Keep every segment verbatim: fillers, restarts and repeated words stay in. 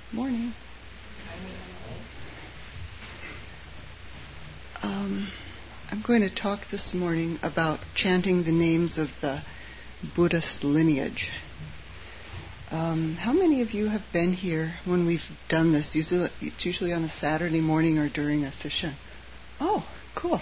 Morning. Um, I'm going to talk this morning about chanting the names of the Buddhist lineage. Um, how many of you have been here when we've done this? Usually, it's usually on a Saturday morning or during a session. Oh, cool.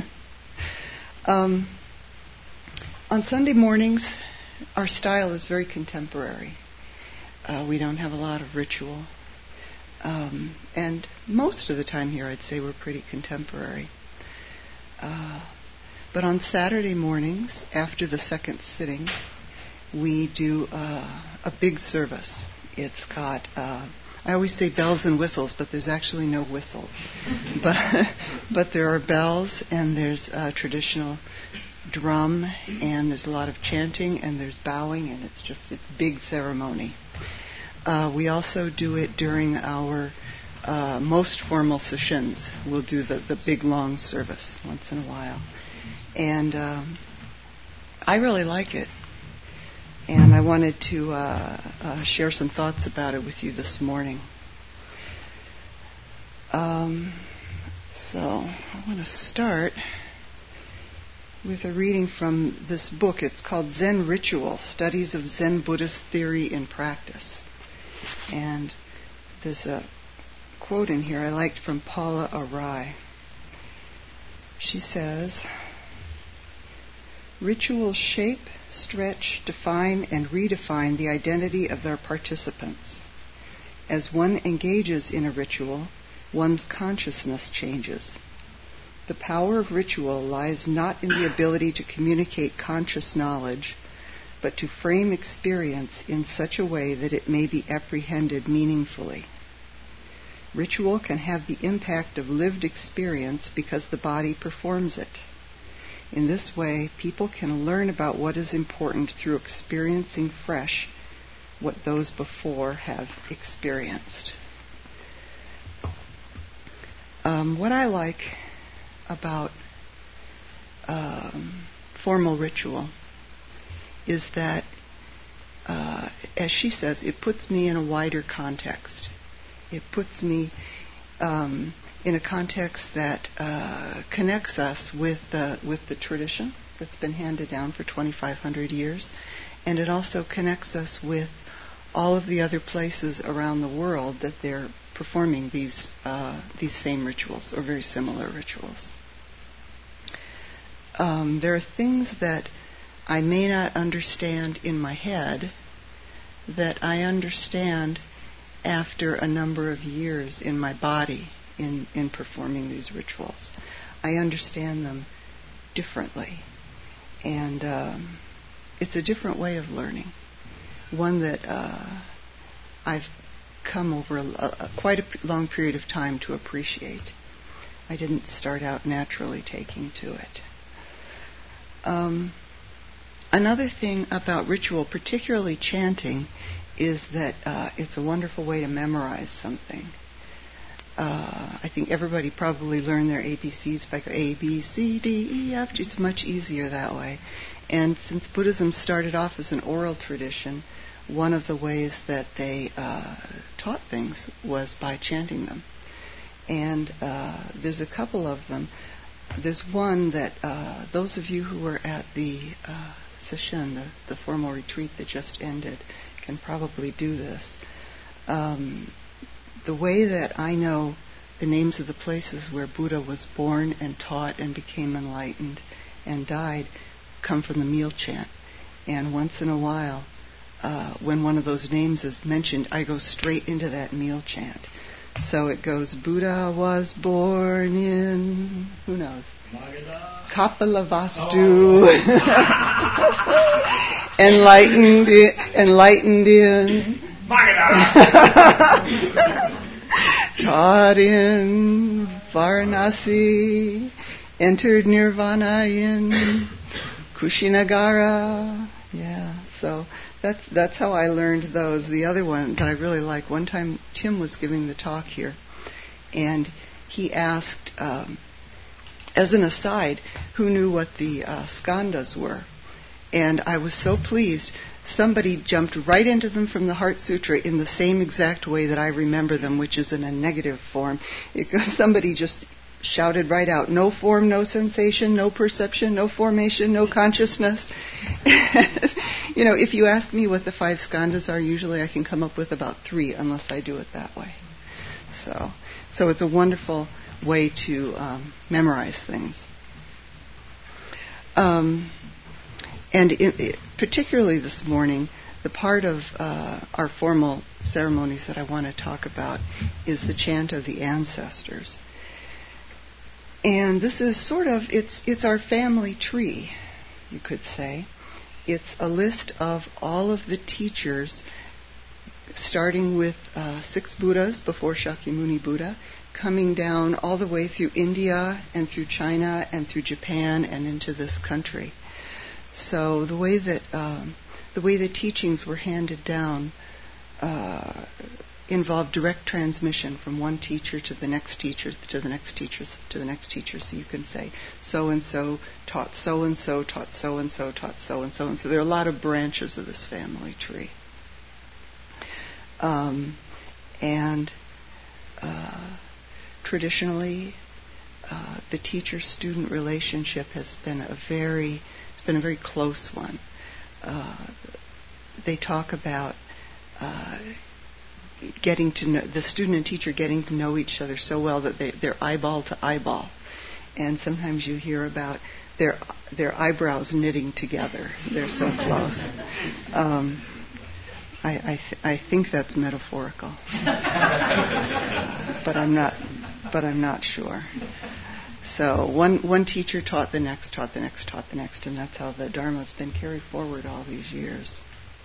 um, on Sunday mornings, our style is very contemporary. Uh, we don't have a lot of ritual. Um, and most of the time here, I'd say we're pretty contemporary. Uh, but on Saturday mornings, after the second sitting, we do uh, a big service. It's got, uh, I always say bells and whistles, but there's actually no whistles. but, but there are bells, and there's a traditional drum, and there's a lot of chanting, and there's bowing, and it's just a big ceremony. Uh, we also do it during our uh, most formal sessions. We'll do the, the big long service once in a while. And um, I really like it. And I wanted to uh, uh, share some thoughts about it with you this morning. Um, so I want to start with a reading from this book. It's called Zen Ritual, Studies of Zen Buddhist Theory and Practice. And there's a quote in here I liked from Paula Arai. She says, "Rituals shape, stretch, define, and redefine the identity of their participants. As one engages in a ritual, one's consciousness changes. The power of ritual lies not in the ability to communicate conscious knowledge, but to frame experience in such a way that it may be apprehended meaningfully. Ritual can have the impact of lived experience because the body performs it. In this way, people can learn about what is important through experiencing fresh what those before have experienced." Um, what I like about um, formal ritual is that, uh, as she says, it puts me in a wider context. It puts me um, in a context that uh, connects us with the, with the tradition that's been handed down for twenty-five hundred years, and it also connects us with all of the other places around the world that they're performing these uh, these same rituals or very similar rituals. Um, there are things that I may not understand in my head that I understand after a number of years in my body in, in performing these rituals. I understand them differently. And um, it's a different way of learning, one that uh, I've come over a, a, quite a p- long period of time to appreciate. I didn't start out naturally taking to it. Um, Another thing about ritual, particularly chanting, is that uh, it's a wonderful way to memorize something. Uh, I think everybody probably learned their A B Cs by A, B, C, D, E, F. It's much easier that way. And since Buddhism started off as an oral tradition, one of the ways that they uh, taught things was by chanting them. And uh, there's a couple of them. There's one that uh, those of you who were at the uh, session, the, the formal retreat that just ended, can probably do this. Um, the way that I know the names of the places where Buddha was born and taught and became enlightened and died come from the meal chant. And once in a while, uh, when one of those names is mentioned, I go straight into that meal chant. So it goes, Buddha was born in, who knows? Kapilavastu. Oh. enlightened, in, enlightened in. Taught in Varanasi. Entered Nirvana in Kushinagara. Yeah, so that's that's how I learned those. The other one that I really like, one time Tim was giving the talk here, and he asked, um, as an aside, who knew what the uh, skandhas were. And I was so pleased somebody jumped right into them from the Heart Sutra in the same exact way that I remember them, which is in a negative form. It goes, somebody just shouted right out, no form, no sensation, no perception, no formation, no consciousness. You know, if you ask me what the five skandhas are, usually I can come up with about three, unless I do it that way. So, so it's a wonderful way to um, memorize things. Um, and it, it, particularly this morning, the part of uh, our formal ceremonies that I want to talk about is the chant of the ancestors. And this is sort of, it's it's our family tree, you could say. It's a list of all of the teachers, starting with uh, six Buddhas before Shakyamuni Buddha, coming down all the way through India and through China and through Japan and into this country. So the way that um, the way the teachings were handed down uh, involved direct transmission from one teacher to the next teacher to the next teacher to the next teacher. So you can say so and so taught so and so taught so and so taught so and so and so. There are a lot of branches of this family tree, um, and uh, traditionally, uh, the teacher-student relationship has been a very it's been a very close one. Uh, they talk about uh, getting to know, the student and teacher getting to know each other so well that they, they're eyeball to eyeball. And sometimes you hear about their their eyebrows knitting together. They're so close. Um, I I, th- I think that's metaphorical, uh, but I'm not. But I'm not sure. So one one teacher taught the next, taught the next, taught the next, and that's how the Dharma's been carried forward all these years.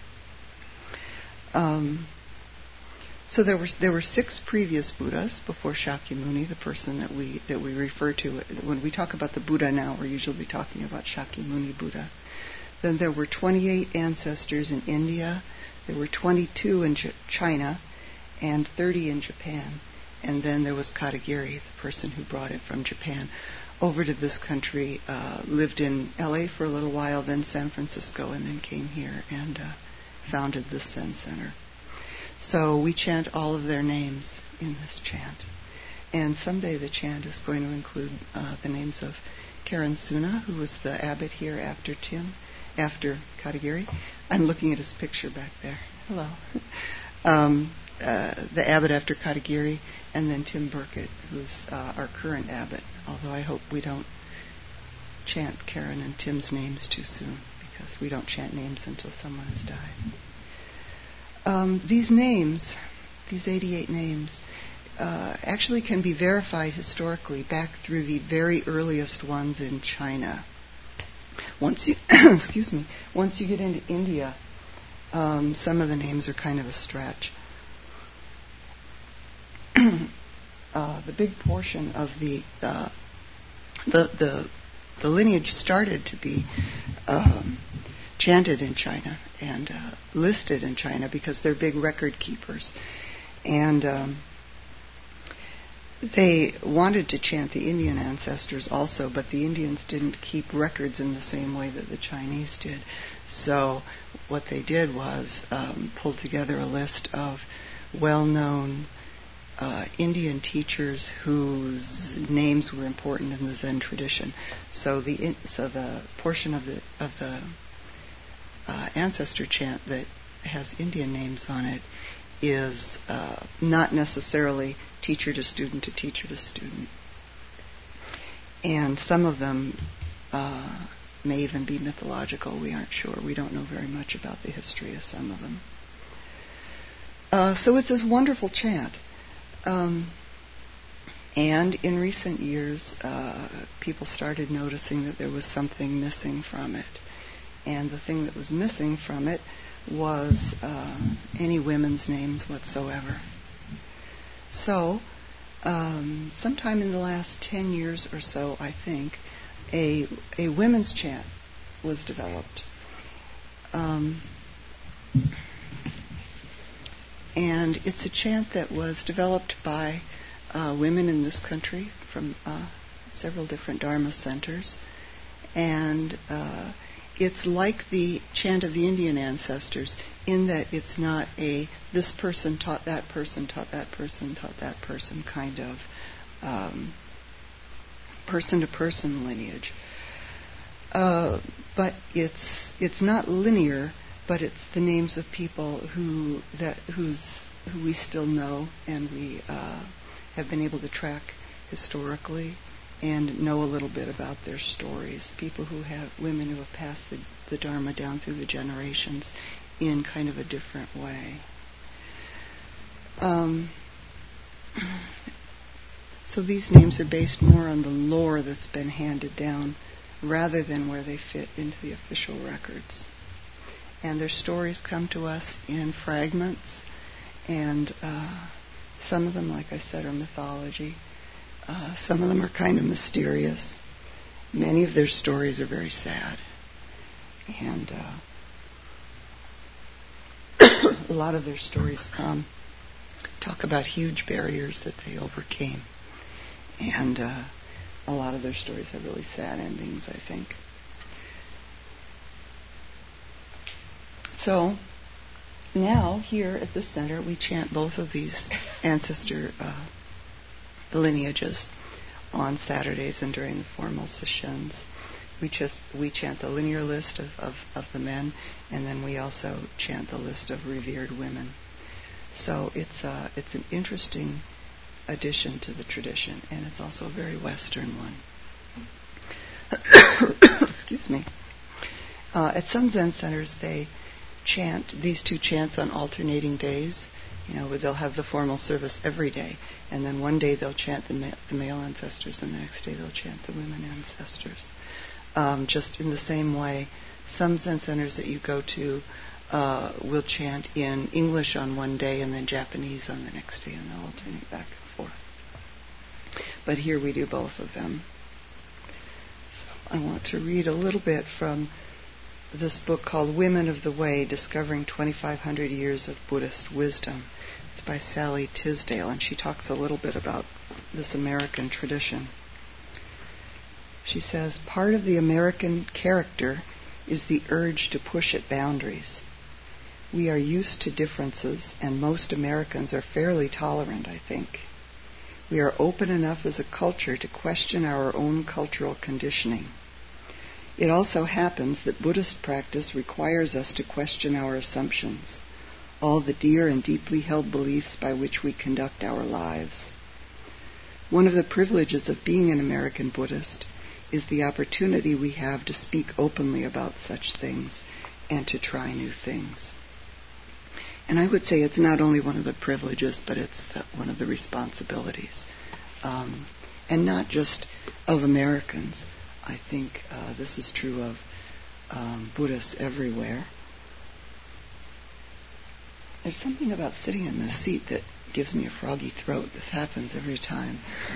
Um, so there were there were six previous Buddhas before Shakyamuni, the person that we that we refer to when we talk about the Buddha now. We're usually talking about Shakyamuni Buddha. Then there were twenty-eight ancestors in India. There were twenty-two in Ch- China, and thirty in Japan. And then there was Katagiri, the person who brought it from Japan over to this country, uh, lived in L A for a little while, then San Francisco, and then came here and uh, founded the Zen Center. So we chant all of their names in this chant. And someday the chant is going to include uh, the names of Karen Suna, who was the abbot here after Tim, after Katagiri. I'm looking at his picture back there. Hello. um, uh, the abbot after Katagiri, and then Tim Burkett, who's uh, our current abbot, although I hope we don't chant Karen and Tim's names too soon, because we don't chant names until someone has died. Um, these names, these eighty-eight names, uh, actually can be verified historically back through the very earliest ones in China. Once you, excuse me, once you get into India, um, some of the names are kind of a stretch. uh, the big portion of the, uh, the the the lineage started to be um, chanted in China and uh, listed in China because they're big record keepers, and um, they wanted to chant the Indian ancestors also, but the Indians didn't keep records in the same way that the Chinese did. So what they did was um, pull together a list of well-known Uh, Indian teachers whose names were important in the Zen tradition. So the in, so the portion of the of the uh, ancestor chant that has Indian names on it is uh, not necessarily teacher to student to teacher to student, and some of them uh, may even be mythological. We aren't sure. We don't know very much about the history of some of them. Uh, so it's this wonderful chant. Um, and in recent years, uh, people started noticing that there was something missing from it. And the thing that was missing from it was uh, any women's names whatsoever. So, um, sometime in the last ten years or so, I think, a, a women's chant was developed. Um, And it's a chant that was developed by uh, women in this country from uh, several different Dharma centers. And uh, it's like the chant of the Indian ancestors in that it's not a this person taught that person, taught that person, taught that person kind of um, person-to-person lineage. Uh, but it's it's not linear, but it's the names of people who that who's who we still know and we uh, have been able to track historically and know a little bit about their stories. People who have, women who have passed the, the Dharma down through the generations in kind of a different way. Um, so these names are based more on the lore that's been handed down rather than where they fit into the official records. And their stories come to us in fragments, and uh, some of them, like I said, are mythology. Uh, some of them are kind of mysterious. Many of their stories are very sad. And uh, a lot of their stories um, talk about huge barriers that they overcame. And uh, a lot of their stories have really sad endings, I think. So now, here at the center, we chant both of these ancestor uh, lineages on Saturdays and during the formal sessions. We just we chant the linear list of, of, of the men, and then we also chant the list of revered women. So it's uh, it's an interesting addition to the tradition, and it's also a very Western one. Excuse me. Uh, at some Zen centers, they chant these two chants on alternating days. You know, they'll have the formal service every day, and then one day they'll chant the, ma- the male ancestors, and the next day they'll chant the women ancestors. Um, just in the same way, some Zen centers that you go to uh, will chant in English on one day and then Japanese on the next day, and they'll alternate back and forth. But here we do both of them. So I want to read a little bit from this book called Women of the Way, Discovering twenty-five hundred Years of Buddhist Wisdom. It's by Sally Tisdale, and she talks a little bit about this American tradition. She says, part of the American character is the urge to push at boundaries. We are used to differences, and most Americans are fairly tolerant, I think. We are open enough as a culture to question our own cultural conditioning. It also happens that Buddhist practice requires us to question our assumptions, all the dear and deeply held beliefs by which we conduct our lives. One of the privileges of being an American Buddhist is the opportunity we have to speak openly about such things and to try new things. And I would say it's not only one of the privileges, but it's the, one of the responsibilities. Um, and not just of Americans. I think uh, this is true of um, Buddhists everywhere. There's something about sitting in this seat that gives me a froggy throat. This happens every time.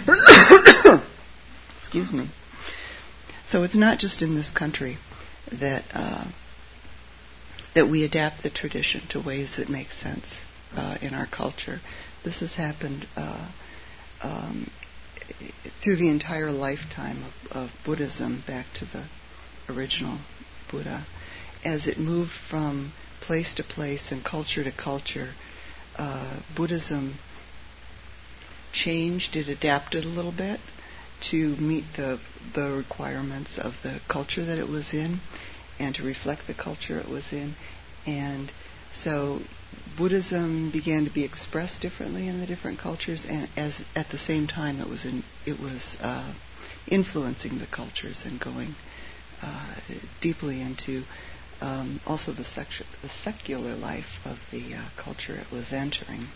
Excuse me. So it's not just in this country that uh, that we adapt the tradition to ways that make sense uh, in our culture. This has happened uh, um, through the entire lifetime of, of Buddhism back to the original Buddha. As it moved from place to place and culture to culture, uh, Buddhism changed, it adapted a little bit to meet the, the requirements of the culture that it was in and to reflect the culture it was in. And so Buddhism began to be expressed differently in the different cultures, and as at the same time it was in, it was uh, influencing the cultures and going uh, deeply into um, also the, secu- the secular life of the uh, culture it was entering.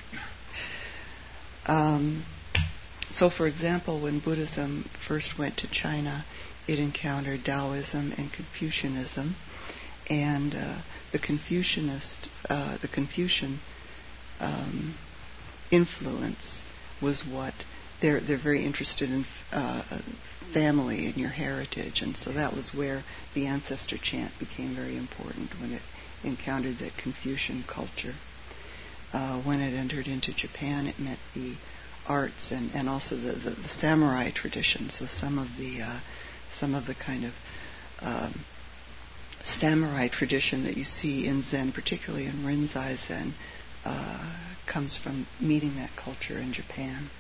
Um, so, for example, when Buddhism first went to China, it encountered Taoism and Confucianism, and uh, the Confucianist, uh, the Confucian um, influence was what they're they're very interested in uh, family and your heritage, and so that was where the ancestor chant became very important when it encountered the Confucian culture. Uh, when it entered into Japan, it met the arts and, and also the, the, the samurai tradition. So some of the uh, some of the kind of um, samurai tradition that you see in Zen, particularly in Rinzai Zen, uh, comes from meeting that culture in Japan.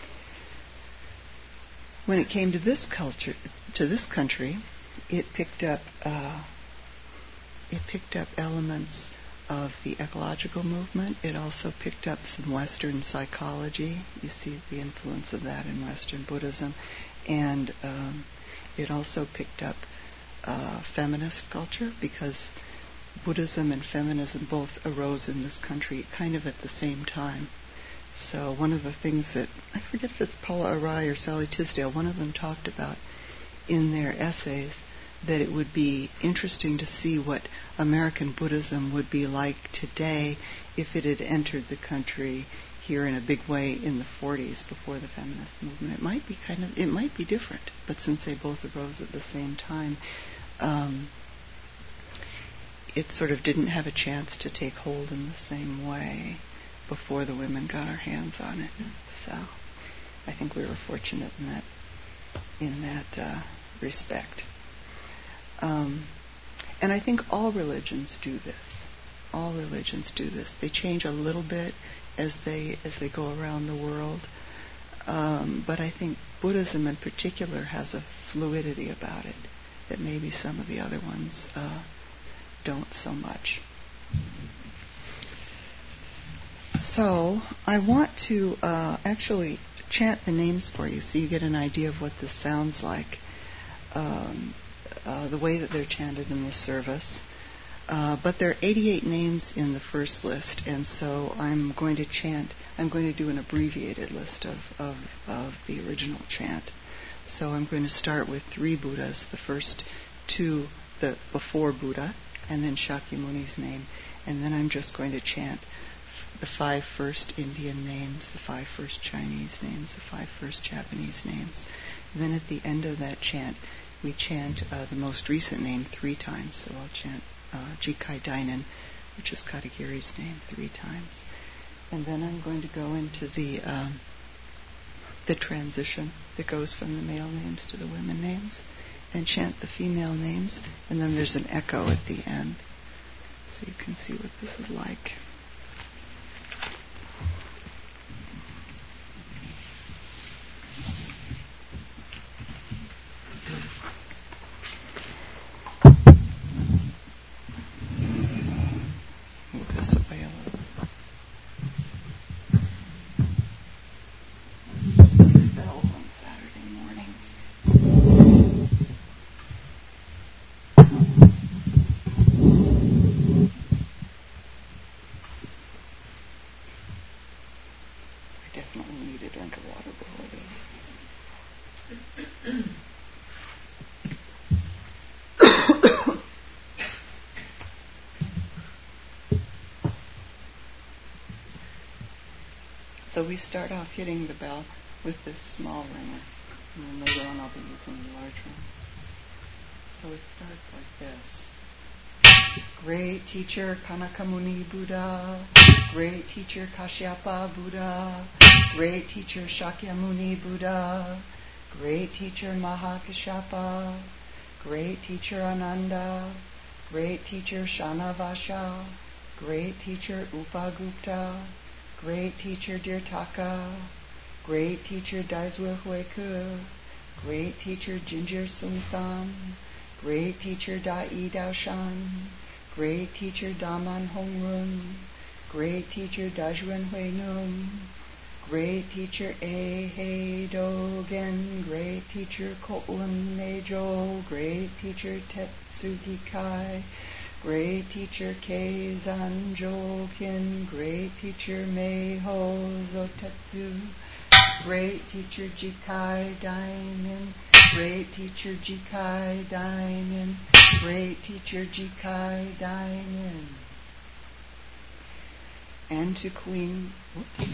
When it came to this culture, to this country, it picked up uh, it picked up elements of the ecological movement. It also picked up some Western psychology. You see the influence of that in Western Buddhism, and um, it also picked up uh, feminist culture, because Buddhism and feminism both arose in this country kind of at the same time. So one of the things that, I forget if it's Paula Arai or Sally Tisdale, one of them talked about in their essays that it would be interesting to see what American Buddhism would be like today if it had entered the country here in a big way in the forties before the feminist movement. It might be kind of, it might be different, but since they both arose at the same time, um, it sort of didn't have a chance to take hold in the same way before the women got our hands on it. So I think we were fortunate in that in that uh, respect. Um, and I think all religions do this. All religions do this. They change a little bit as they as they go around the world. Um, but I think Buddhism in particular has a fluidity about it that maybe some of the other ones uh, don't so much. So I want to uh, actually chant the names for you so you get an idea of what this sounds like. Um, uh, the way that they're chanted in the service. Uh, but there are eighty-eight names in the first list, and so I'm going to chant, I'm going to do an abbreviated list of, of, of the original chant. So I'm going to start with three Buddhas, the first two the before Buddha, and then Shakyamuni's name, and then I'm just going to chant the five first Indian names, the five first Chinese names, the five first Japanese names. And then at the end of that chant, we chant uh, the most recent name three times. So I'll chant uh, Jikai Dainin, which is Katagiri's name, three times. And then I'm going to go into the um, the transition that goes from the male names to the women names, and chant the female names. And then there's an echo at the end, so you can see what this is like. So we start off hitting the bell with this small ringer, and then later on I'll be using the large one. So it starts like this. Great teacher Kanakamuni Buddha, great teacher Kashyapa Buddha, great teacher Shakyamuni Buddha, great teacher Mahakashapa, great teacher Ananda, great teacher Shanavasha, great teacher Upagupta, great teacher Dirtaka, great teacher Daizwe Hueku, great teacher Ginger Sumsam, great teacher Dai Daoshan, great teacher Daman Hongrun, great teacher Dajuen Huenum, great teacher Ehe Dogen, great teacher Kotlam Nejo, great teacher Tetsugi Kai, great teacher Keizan Jokin, great teacher Meiho Zotetsu, great teacher Jikai Dainin, great teacher Jikai Dainin, great teacher Jikai Dainin. And to Queen, whoops,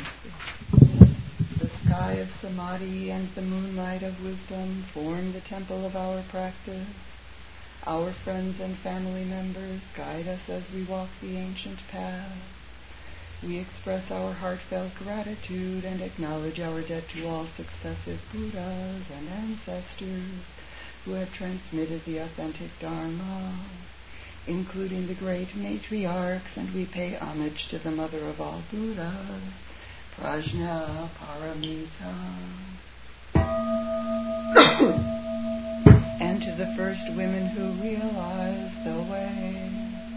the sky of Samadhi and the moonlight of wisdom form the temple of our practice. Our friends and family members guide us as we walk the ancient path. We express our heartfelt gratitude and acknowledge our debt to all successive Buddhas and ancestors who have transmitted the authentic Dharma, including the great matriarchs, and we pay homage to the mother of all Buddhas, Prajna Paramita, and to the first women who realized the way,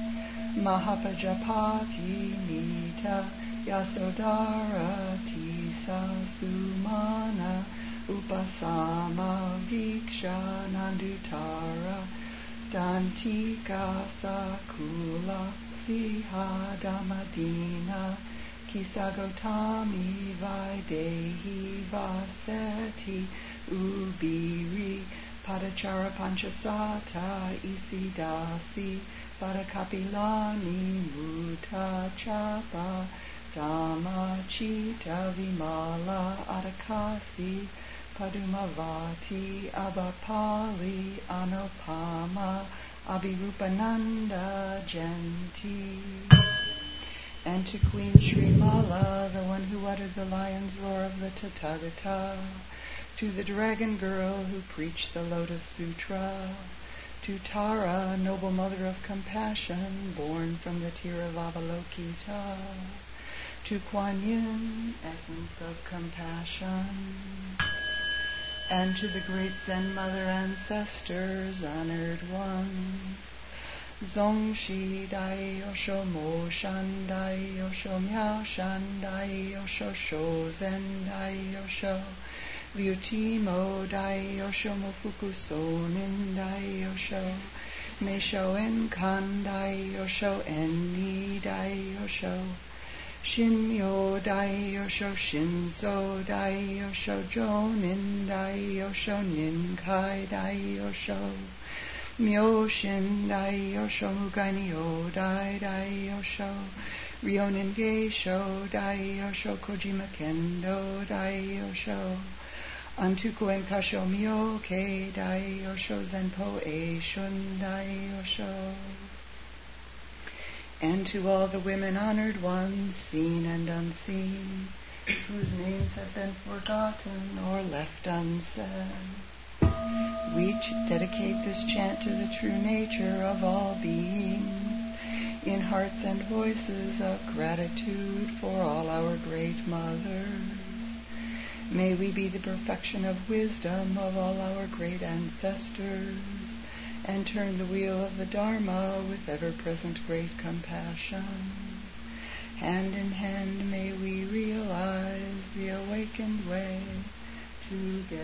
Mahapajapati Nita Yasodhara Tisa Sumana Upasama Viksha Nandutara Dantika Sakula Siha Damadina Kisagotami Vaidehi Vaseti Ubiri Padachara Panchasata Isidasi Padakapilani Muta Chapa Dhamachita Vimala Adakasi Padumavati Abhapali Anupama Abhirupananda Jenti, and to Queen Srimala, the one who uttered the lion's roar of the Tathagata, to the dragon girl who preached the Lotus Sutra, to Tara, noble mother of compassion, born from the tear of Avalokita, to Kuan Yin, essence of compassion, and to the great Zen mother ancestors, honored ones, Zongshi Dai Yosho Mo Shandai Yosho Miao Shandai Yosho Shozen Dai Yosho Vyutimo Dai Yosho Mofuku Sonin Dai Yosho Meisho En Dai Yosho Enni Dai Yosho Shinmyo Dai Yosho Shinzo Dai Yosho Jonin Dai Yosho Ninkai Dai Yosho Myoshin Dai Yosho Mugai Nyo Dai Dai Yosho Ryonin Geisho Dai Yosho Kojima Kendo Dai Yosho Antuku en Kasho Myoke Dai Yosho Zenpo E Shun Dai Yosho. And to all the women honored ones, seen and unseen, whose names have been forgotten or left unsaid, we dedicate this chant to the true nature of all beings, in hearts and voices of gratitude for all our great mothers. May we be the perfection of wisdom of all our great ancestors, and turn the wheel of the Dharma with ever-present great compassion. Hand in hand may we realize the awakened way together.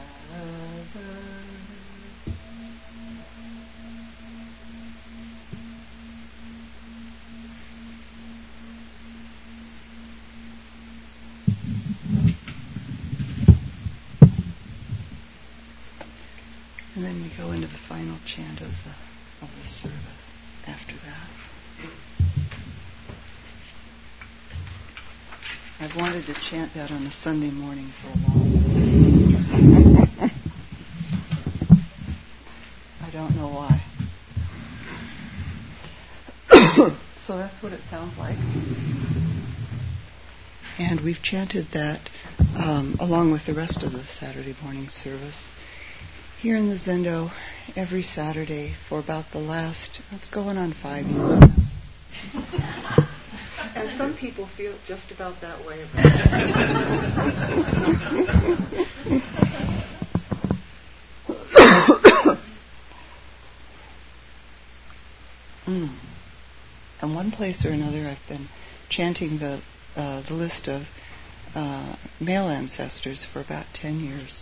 And then we go into the final chant of the of the service after that. I've wanted to chant that on a Sunday morning for a long time. I don't know why. So that's what it sounds like. And we've chanted that um, along with the rest of the Saturday morning service here in the Zendo every Saturday for about the last, it's going on five years now. And some people feel just about that way about it. mm. And one place or another I've been chanting the, uh, the list of uh, male ancestors for about ten years.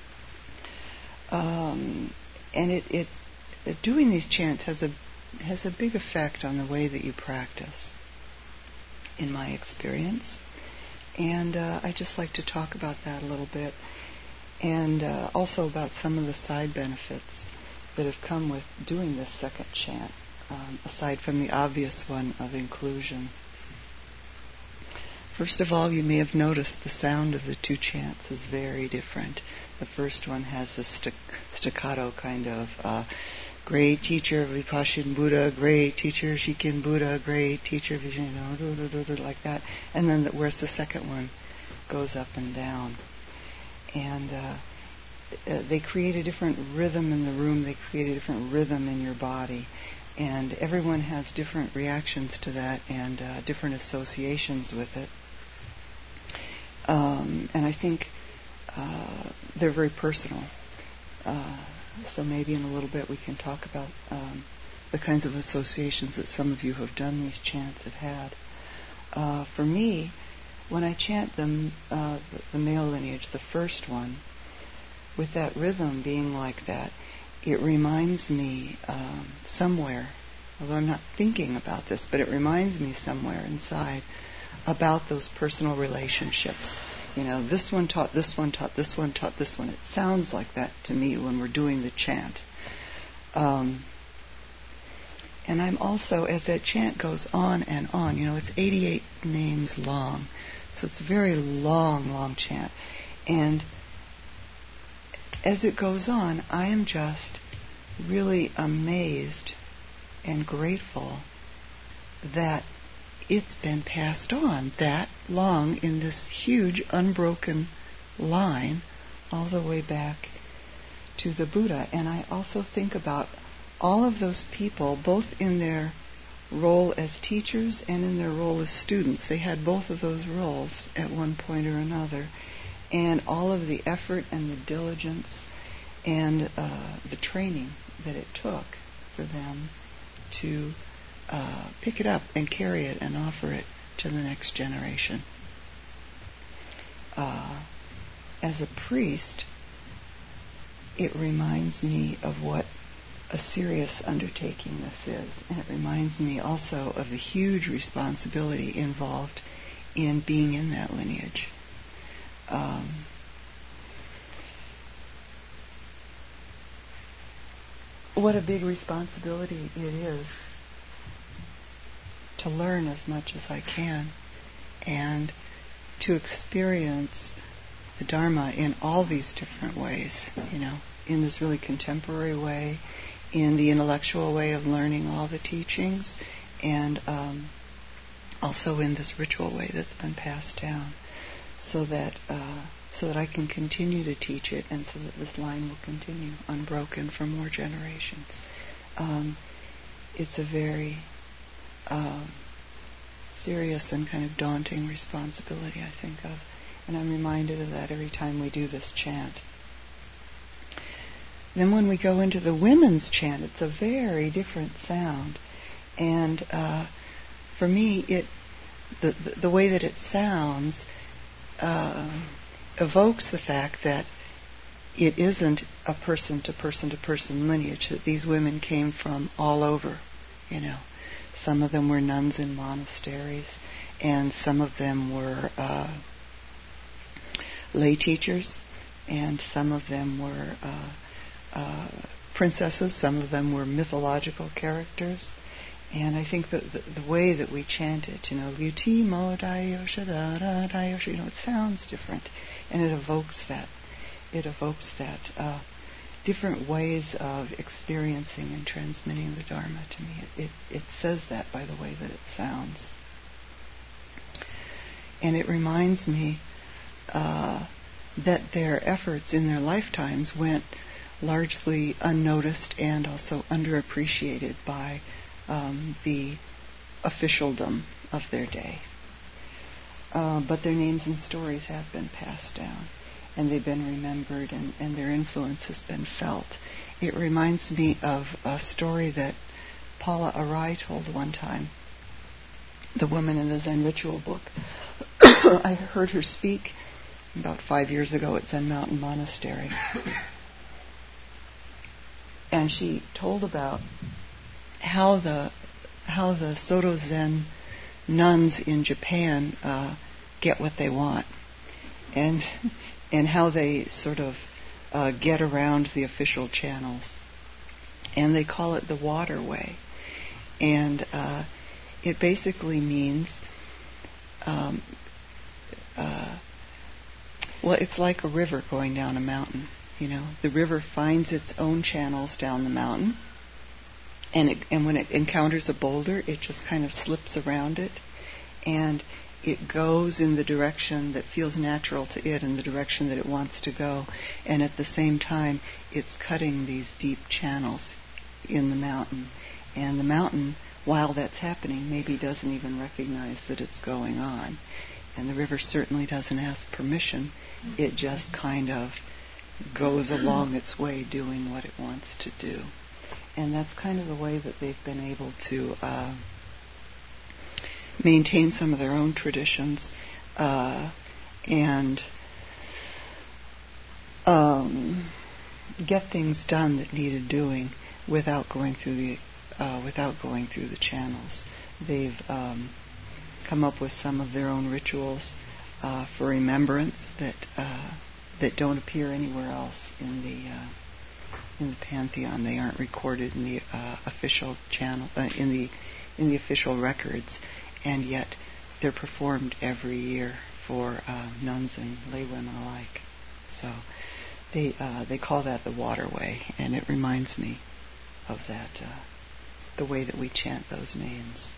Um, and it, it, it doing these chants has a has a big effect on the way that you practice, in my experience. And uh, I just like to talk about that a little bit, and uh, also about some of the side benefits that have come with doing this second chant, um, aside from the obvious one of inclusion. First of all, you may have noticed the sound of the two chants is very different. The first one has a st- staccato kind of uh, great teacher Vipassana Buddha, great teacher Shikin Buddha, great teacher Vijayana, like that. And then the, whereas the second one goes up and down. And uh, uh, they create a different rhythm in the room. They create a different rhythm in your body. And everyone has different reactions to that and uh, different associations with it. Um, and I think uh, they're very personal. Uh, so maybe in a little bit we can talk about um, the kinds of associations that some of you who have done these chants have had. Uh, for me, when I chant them, uh, the, the male lineage, the first one, with that rhythm being like that, it reminds me um, somewhere, although I'm not thinking about this, but it reminds me somewhere inside about those personal relationships. You know, this one taught this one, taught this one, taught this one. It sounds like that to me when we're doing the chant. Um, and I'm also, as that chant goes on and on, you know, it's eighty-eight names long, so it's a very long, long chant. And as it goes on, I am just really amazed and grateful that it's been passed on that long in this huge unbroken line all the way back to the Buddha. And I also think about all of those people, both in their role as teachers and in their role as students. They had both of those roles at one point or another. And all of the effort and the diligence and uh, the training that it took for them to uh, pick it up and carry it and offer it to the next generation. Uh, as a priest, it reminds me of what a serious undertaking this is. And it reminds me also of the huge responsibility involved in being in that lineage. Um, what a big responsibility it is to learn as much as I can and to experience the Dharma in all these different ways, you know, in this really contemporary way, in the intellectual way of learning all the teachings, and um, also in this ritual way that's been passed down, so that uh, so that I can continue to teach it, and so that this line will continue unbroken for more generations. Um, it's a very uh, serious and kind of daunting responsibility, I think of, and I'm reminded of that every time we do this chant. Then when we go into the women's chant, it's a very different sound, and uh, for me, it the, the the way that it sounds uh, evokes the fact that it isn't a person to person to person lineage, that these women came from all over, you know. Some of them were nuns in monasteries, and some of them were uh, lay teachers, and some of them were uh, uh, princesses, some of them were mythological characters. And I think that the, the way that we chant it, you know, Lyuti mo dayosha da da dayosha, you know, it sounds different, and it evokes that. It evokes that uh, different ways of experiencing and transmitting the Dharma to me. It, it it says that by the way that it sounds, and it reminds me uh, that their efforts in their lifetimes went largely unnoticed and also underappreciated by Um, the officialdom of their day. Uh, but their names and stories have been passed down, and they've been remembered, and, and their influence has been felt. It reminds me of a story that Paula Arai told one time, the woman in the Zen Ritual book. I heard her speak about five years ago at Zen Mountain Monastery. And she told about how the how the Soto Zen nuns in Japan uh, get what they want, and and how they sort of uh, get around the official channels, and they call it the waterway, and uh, it basically means um, uh, well, it's like a river going down a mountain. You know, the river finds its own channels down the mountain. And it, and when it encounters a boulder, it just kind of slips around it, and it goes in the direction that feels natural to it, in the direction that it wants to go, and at the same time it's cutting these deep channels in the mountain. And the mountain, while that's happening, maybe doesn't even recognize that it's going on. And the river certainly doesn't ask permission. It just kind of goes along its way doing what it wants to do. And that's kind of the way that they've been able to uh, maintain some of their own traditions uh, and um, get things done that needed doing without going through the uh, without going through the channels. They've um, come up with some of their own rituals uh, for remembrance that uh, that don't appear anywhere else in the uh, in the pantheon. They aren't recorded in the uh, official channel uh, in the in the official records, and yet they're performed every year for uh, nuns and laywomen alike. So they uh, they call that the waterway, and it reminds me of that, uh, the way that we chant those names.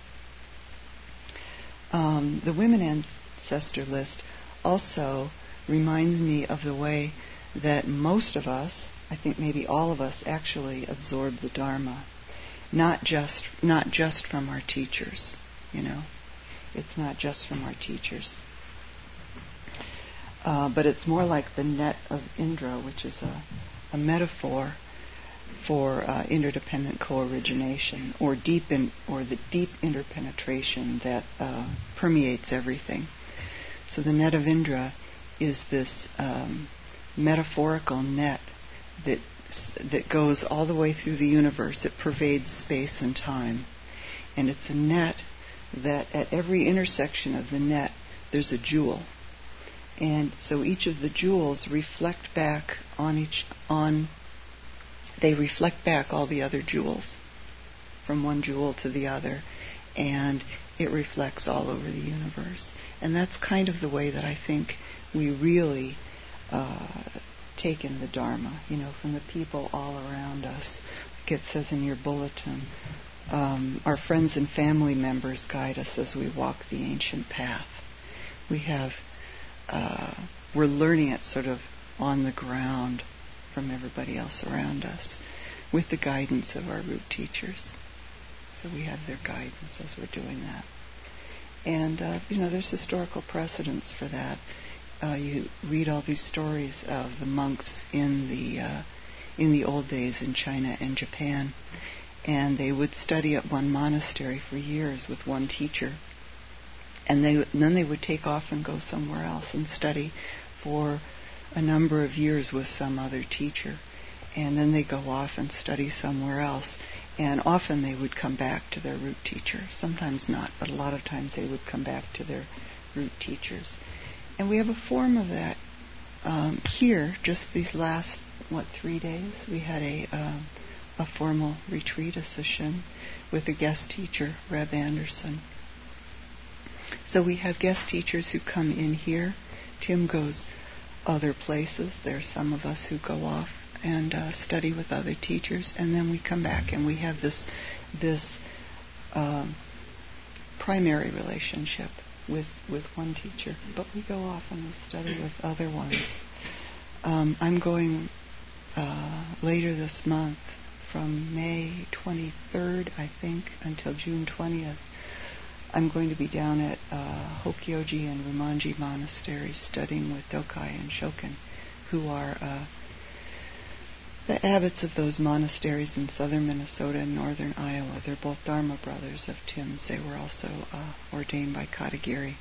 Um, the women ancestor list also reminds me of the way that most of us, I think maybe all of us, actually absorb the Dharma, not just not just from our teachers. You know, it's not just from our teachers, uh, but it's more like the net of Indra, which is a, a metaphor for uh, interdependent co-origination, or deep in, or the deep interpenetration that uh, permeates everything. So the net of Indra is this um, metaphorical net that that goes all the way through the universe. It pervades space and time, and it's a net that at every intersection of the net there's a jewel, and so each of the jewels reflect back on each on. They reflect back all the other jewels from one jewel to the other, and it reflects all over the universe. And that's kind of the way that I think we really uh, take in the Dharma, you know, from the people all around us. Like it says in your bulletin, um, our friends and family members guide us as we walk the ancient path. We have, uh, we're learning it sort of on the ground from everybody else around us, with the guidance of our root teachers. So we have their guidance as we're doing that. And, uh, you know, there's historical precedence for that. Uh, you read all these stories of the monks in the uh, in the old days in China and Japan, and they would study at one monastery for years with one teacher, and, they, and then they would take off and go somewhere else and study for a number of years with some other teacher, and then they go off and study somewhere else, and often they would come back to their root teacher. Sometimes not, but a lot of times they would come back to their root teachers. And we have a form of that um, here. Just these last what three days, we had a uh, a formal retreat, a session, with a guest teacher, Reb Anderson. So we have guest teachers who come in here. Tim goes other places. There are some of us who go off and uh, study with other teachers, and then we come back and we have this this um, primary relationship with with one teacher, but we go off and we study with other ones. Um, I'm going uh, later this month, from May twenty-third, I think, until June twentieth. I'm going to be down at uh, Hokyoji and Rumonji monasteries studying with Dokai and Shokin, who are uh, the abbots of those monasteries in southern Minnesota and northern Iowa. They're both Dharma brothers of Tim's. They were also uh, ordained by Katagiri.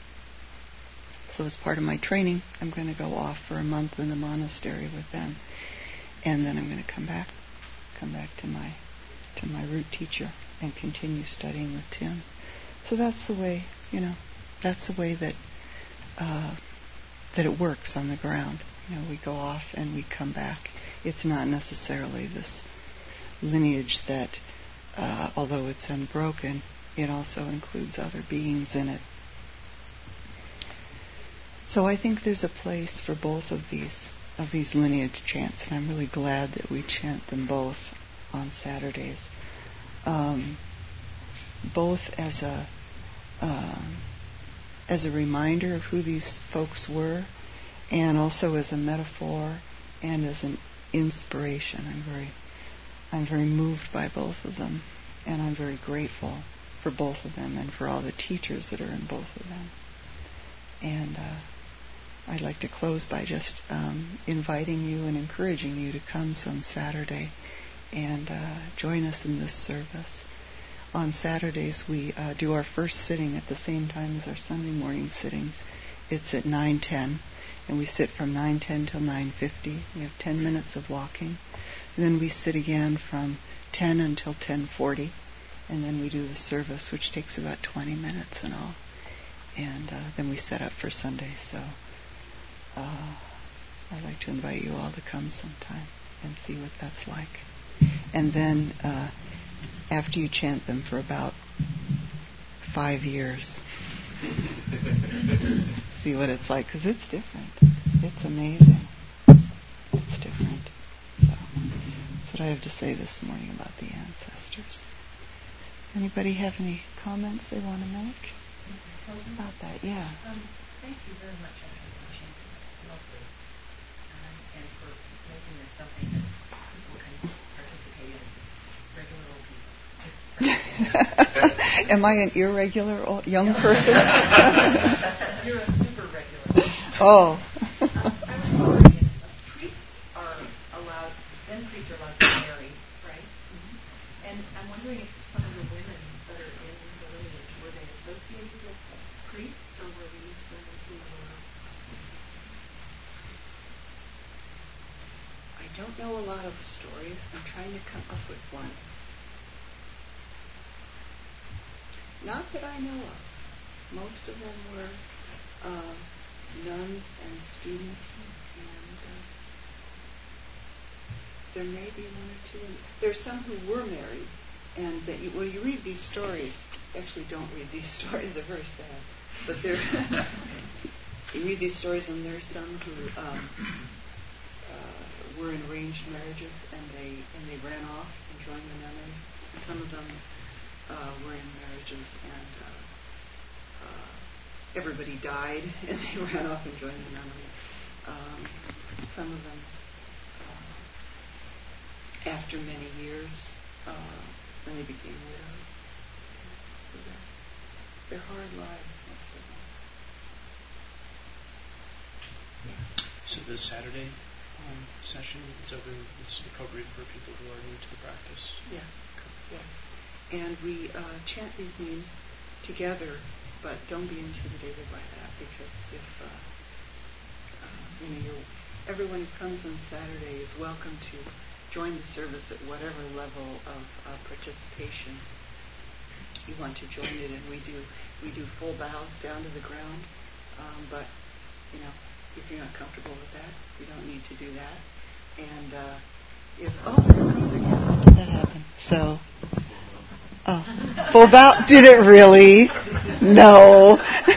So as part of my training, I'm going to go off for a month in the monastery with them, and then I'm going to come back, come back to my to my root teacher and continue studying with Tim. So that's the way, you know, that's the way that uh, that it works on the ground. You know, we go off and we come back. It's not necessarily this lineage that, uh, although it's unbroken, it also includes other beings in it. So I think there's a place for both of these of these lineage chants, and I'm really glad that we chant them both on Saturdays. Um, both as a um, as a reminder of who these folks were, and also as a metaphor and as an inspiration. I'm very, I'm very moved by both of them, and I'm very grateful for both of them and for all the teachers that are in both of them. And uh, I'd like to close by just um, inviting you and encouraging you to come some Saturday and uh, join us in this service. On Saturdays, we uh, do our first sitting at the same time as our Sunday morning sittings. It's at nine ten, and we sit from nine ten till nine fifty. We have ten minutes of walking. And then we sit again from ten until ten forty, and then we do the service, which takes about twenty minutes in all. And uh, then we set up for Sunday. So uh, I'd like to invite you all to come sometime and see what that's like. And then uh, after you chant them for about five years, see what it's like, because it's different. It's amazing. It's different. So that's what I have to say this morning about the ancestors. Anybody have any comments they want to make about that? Yeah. Um, thank you very much for the chanting. It's lovely. Um, and for making this something that people can participate in, regular old people. Am I an irregular old young person? You're a super regular. Oh. um, I was wondering if priests are allowed, then priests are allowed to marry, right? Mm-hmm. And I'm wondering if some of the women that are in the lineage, were they associated with priests, or were these women who were... I don't know a lot of the stories. I'm trying to come up with one. Not that I know of. Most of them were uh, nuns and students, and uh, there may be one or two. There's some who were married, and that you, well, you read these stories. Actually, don't read these stories; they're very sad. But they're you read these stories, and there's some who um, uh, were in arranged marriages, and they and they ran off and joined the nunnery. And some of them uh, were in marriages, and uh, uh, everybody died, and they ran off and joined the nunnery. Um, some of them, uh, after many years, uh, then they became widows. So they're, they're hard lives, most of them. Yeah. So this Saturday um, session is open. It's appropriate for people who are new to the practice. Yes, yes. And we uh, chant these names together, but don't be intimidated by that, because if uh, uh, you know, you're, everyone who comes on Saturday is welcome to join the service at whatever level of uh, participation you want to join it in. We do we do full bows down to the ground, um, but you know, if you're not comfortable with that, you don't need to do that. And uh, if oh, there it comes again. That happened. So. Oh, full bow? Did it really? No.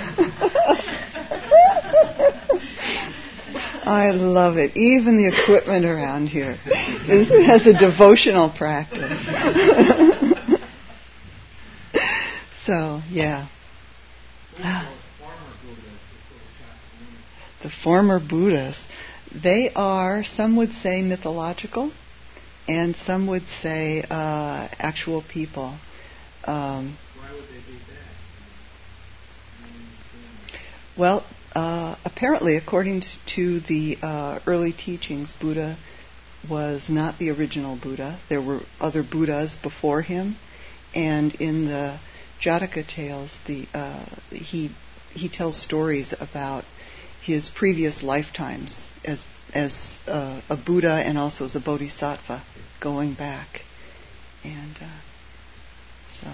I love it. Even the equipment around here is, has a devotional practice. So, yeah. The former Buddhas, they are, some would say, mythological, and some would say uh, actual people. Um, Why would they be that? well, uh, apparently, according to the uh, early teachings, Buddha was not the original Buddha. There were other Buddhas before him, and in the Jataka tales, the uh, he he tells stories about his previous lifetimes as as uh, a Buddha and also as a Bodhisattva going back, and uh, so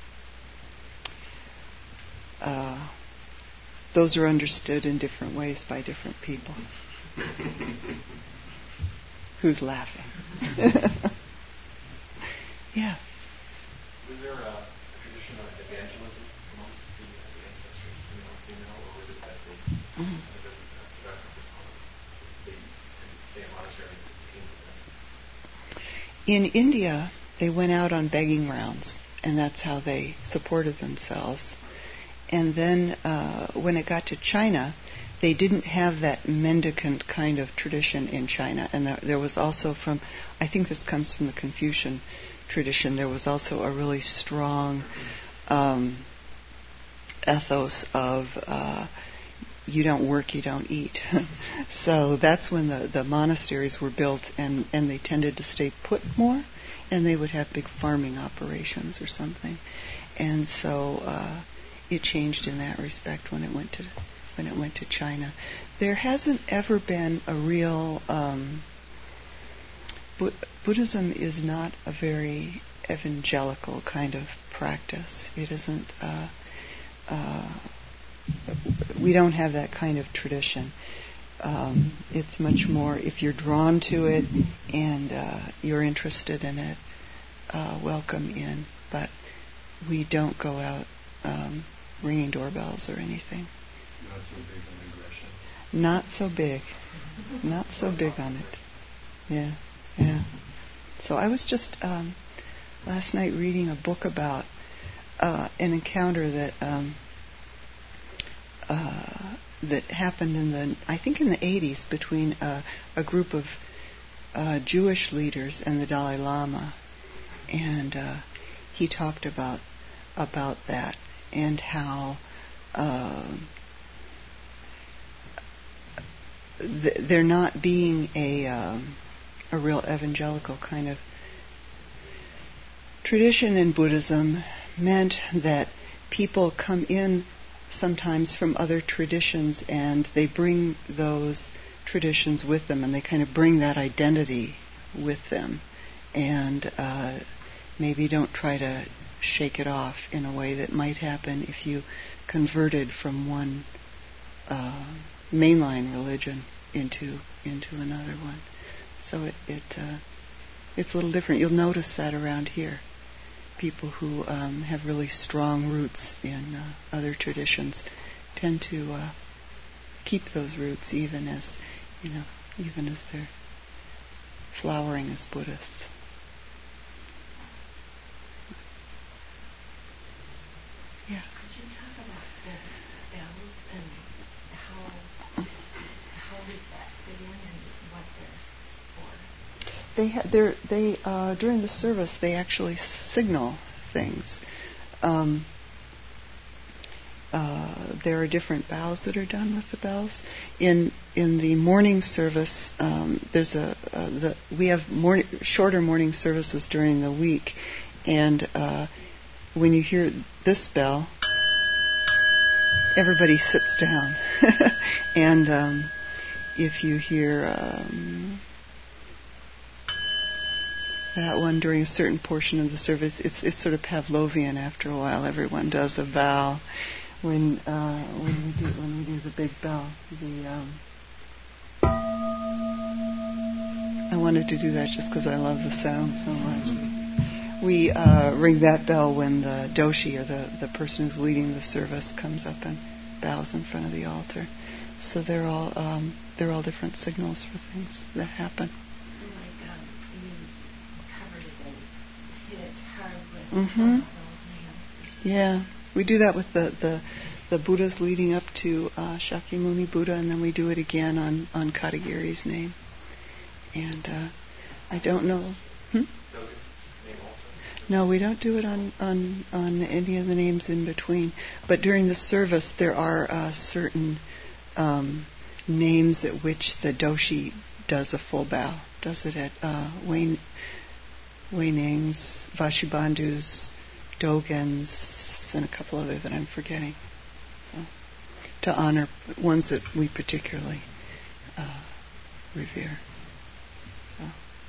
uh, those are understood in different ways by different people. Who's laughing? Yeah. Was there a, a tradition of evangelism amongst the, uh, the ancestors, male and female, or was it that they, mm-hmm. uh, the, uh, they tended to stay in monasteries and came to them? In India, they went out on begging rounds, and that's how they supported themselves. and then uh, when it got to China, they didn't have that mendicant kind of tradition in China. And there, there was also from, I think this comes from the Confucian tradition, there was also a really strong um, ethos of uh, you don't work, you don't eat. So that's when the, the monasteries were built, and, and they tended to stay put more, and they would have big farming operations or something. And so uh, it changed in that respect when it went to when it went to China. There hasn't ever been a real um, Bu- Buddhism is not a very evangelical kind of practice. It isn't. Uh, uh, we don't have that kind of tradition. Um, it's much more, if you're drawn to it and uh, you're interested in it, uh, welcome in. But we don't go out um, ringing doorbells or anything. Not so big on aggression. Not so big. Not so big on it. Yeah, yeah. So I was just um, last night reading a book about uh, an encounter that um, uh, that happened in the, I think in the eighties, between uh, a group of uh, Jewish leaders and the Dalai Lama, and uh, he talked about about that and how uh, th- there not being a um, a real evangelical kind of tradition in Buddhism meant that people come in sometimes from other traditions, and they bring those traditions with them, and they kind of bring that identity with them, and uh, maybe don't try to shake it off in a way that might happen if you converted from one uh, mainline religion into into another one. So it, it uh, it's a little different. You'll notice that around here. People who um, have really strong roots in uh, other traditions tend to uh, keep those roots, even as you know, even as they're flowering as Buddhists. Yeah. Could you talk about the bells and how how does that fit in and what they're for? They ha- they're, they uh, during the service they actually signal things. Um, uh, there are different bows that are done with the bells. In in the morning service, um, there's a uh, the we have morning, shorter morning services during the week, and uh, when you hear this bell, everybody sits down, and um, if you hear um, that one during a certain portion of the service, it's it's sort of Pavlovian. After a while, everyone does a bow. When uh, when we do when we do the big bell, the um, I wanted to do that just because I love the sound so much. We uh, ring that bell when the doshi, or the, the person who's leading the service, comes up and bows in front of the altar. So they're all um, they're all different signals for things that happen. Like um, you covered it and hit it hard with Mm-hmm. some Yeah, we do that with the, the, the Buddhas leading up to uh, Shakyamuni Buddha, and then we do it again on, on Katagiri's name. And uh, I don't know. Hmm? No, we don't do it on, on, on any of the names in between. But during the service, there are uh, certain um, names at which the doshi does a full bow. Does it at uh, Wei, Wei Ning's, Vasubandhu's, Dogen's, and a couple other that I'm forgetting. So, to honor ones that we particularly uh, revere. So.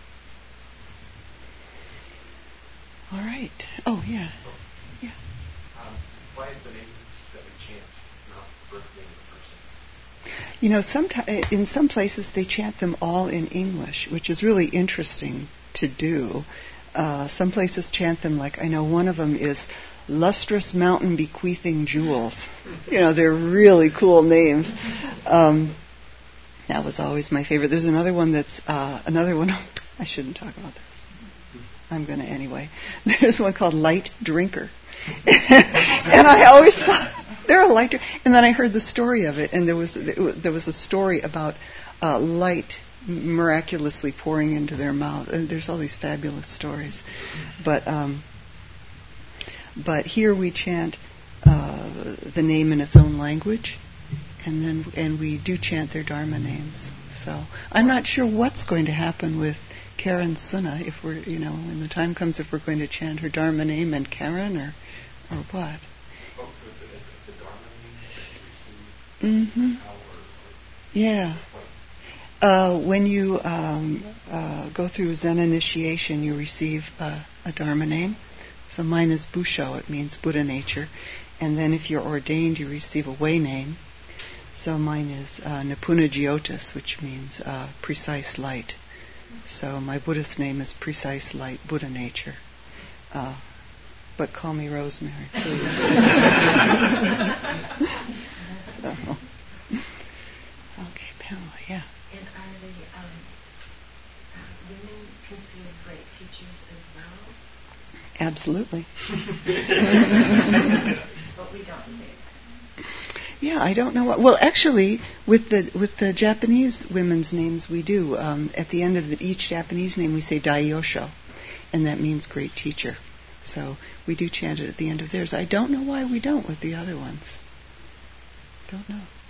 All right. Oh, yeah. Yeah. Um, why is the name that we chant not the birth name of the person? You know, someti- in some places they chant them all in English, which is really interesting to do. Uh, some places chant them like, I know one of them is Lustrous Mountain Bequeathing Jewels. You know, they're really cool names. Um, that was always my favorite. There's another one that's, uh, another one, I shouldn't talk about this. I'm going to anyway. There's one called Light Drinker. And I always thought, They're a light. And then I heard the story of it, and there was there was a story about uh, light miraculously pouring into their mouth. And there's all these fabulous stories, but um, but here we chant uh, the name in its own language, and then and we do chant their Dharma names. So I'm not sure what's going to happen with Karen Sunna if we're, you know, when the time comes, if we're going to chant her Dharma name and Karen or or what. Oh, the, the Dharma name that you receive, Mm-hmm. how or, or Yeah. Uh, when you um, uh, go through Zen initiation, you receive uh, a Dharma name. So mine is Busho, it means Buddha nature. And then if you're ordained, you receive a way name. So mine is uh, Nipuna Jyotis, which means uh, precise light. So my Buddhist name is Precise Light, Buddha nature. Uh, but call me Rosemary, please. So. Okay, Pamela, yeah. And are the um, uh, women considered great teachers as well? Absolutely. But we don't say that. Yeah, I don't know what. Well, actually, with the with the Japanese women's names, we do. Um, at the end of the, each Japanese name, we say Daiyosho, and that means great teacher. So we do chant it at the end of theirs. I don't know why we don't with the other ones. Don't know.